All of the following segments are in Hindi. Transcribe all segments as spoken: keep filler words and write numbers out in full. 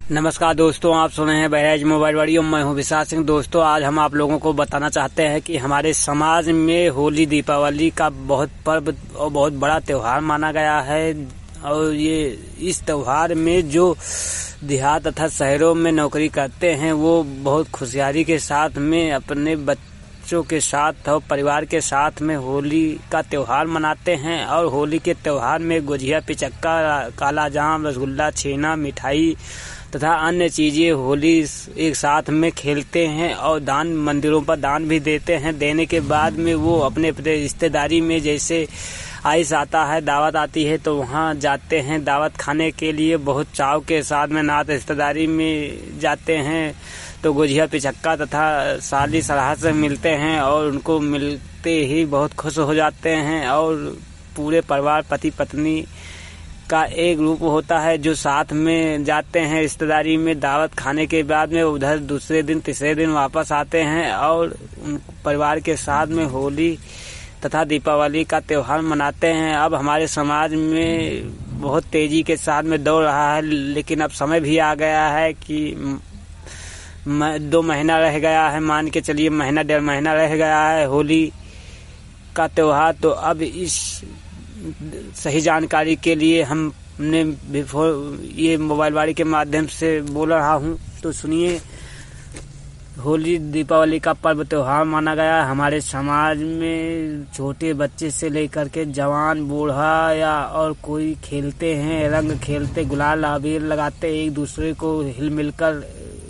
नमस्कार दोस्तों, आप सुन रहे हैं बहराइच मोबाइल वाड़ी और मैं हूं विशाल सिंह। दोस्तों, आज हम आप लोगों को बताना चाहते हैं कि हमारे समाज में होली दीपावली का बहुत पर्व और बहुत बड़ा त्योहार माना गया है। और ये इस त्योहार में जो देहात तथा शहरों में नौकरी करते हैं वो बहुत खुशहाली के साथ में अपने बच्चों के साथ और परिवार के साथ में होली का त्योहार मनाते हैं। और होली के त्योहार में गुजिया, पिचक्का, काला जाम, रसगुल्ला, छेना, मिठाई तथा अन्य चीजें होली एक साथ में खेलते हैं और दान मंदिरों पर दान भी देते हैं। देने के बाद में वो अपने अपने रिश्तेदारी में, जैसे आइस आता है, दावत आती है, तो वहाँ जाते हैं दावत खाने के लिए। बहुत चाव के साथ में नात रिश्तेदारी में जाते हैं तो गुजिया, पिचक्का तथा साली सराह से मिलते हैं और उनको मिलते ही बहुत खुश हो जाते हैं। और पूरे परिवार, पति पत्नी का एक ग्रुप होता है जो साथ में जाते हैं रिश्तेदारी में। दावत खाने के बाद में उधर दूसरे दिन, तीसरे दिन वापस आते हैं और उन परिवार के साथ में होली तथा दीपावली का त्योहार मनाते हैं। अब हमारे समाज में बहुत तेजी के साथ में दौड़ रहा है, लेकिन अब समय भी आ गया है कि दो महीना रह गया है, मान के चलिए महीना डेढ़ महीना रह गया है होली का त्योहार। तो अब इस सही जानकारी के लिए हमने बिफोर ये मोबाइल वाड़ी के माध्यम से बोल रहा हूँ, तो सुनिए। होली दीपावली का पर्व त्योहार माना गया है हमारे समाज में। छोटे बच्चे से लेकर के जवान, बूढ़ा या और कोई खेलते हैं, रंग खेलते, गुलाल अबीर लगाते, एक दूसरे को हिल मिलकर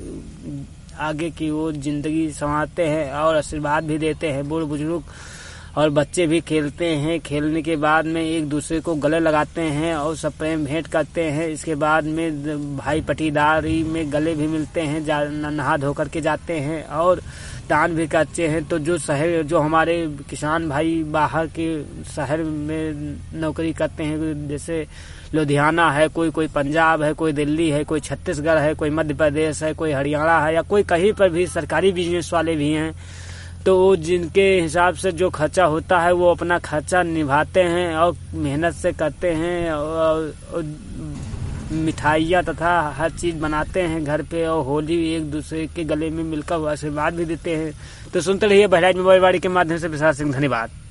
आगे की ओर जिंदगी संवारते हैं और आशीर्वाद भी देते हैं। बूढ़ बुजुर्ग और बच्चे भी खेलते हैं। खेलने के बाद में एक दूसरे को गले लगाते हैं और सब प्रेम भेंट करते हैं। इसके बाद में भाई पटीदारी में गले भी मिलते हैं, नहा धो करके जाते हैं और दान भी करते हैं। तो जो शहर जो हमारे किसान भाई बाहर के शहर में नौकरी करते हैं, जैसे लुधियाना है, कोई कोई पंजाब है, कोई दिल्ली है, कोई छत्तीसगढ़ है, कोई मध्य प्रदेश है, कोई हरियाणा है, या कोई कहीं पर भी सरकारी बिजनेस वाले भी हैं, तो जिनके हिसाब से जो खर्चा होता है वो अपना खर्चा निभाते हैं और मेहनत से करते हैं और, और मिठाइयाँ तथा हर चीज़ बनाते हैं घर पे और होली एक दूसरे के गले में मिलकर आशीर्वाद भी देते हैं। तो सुनते रहिए बहराइच मोबाइल वाड़ी के माध्यम से विशाल सिंह। धन्यवाद।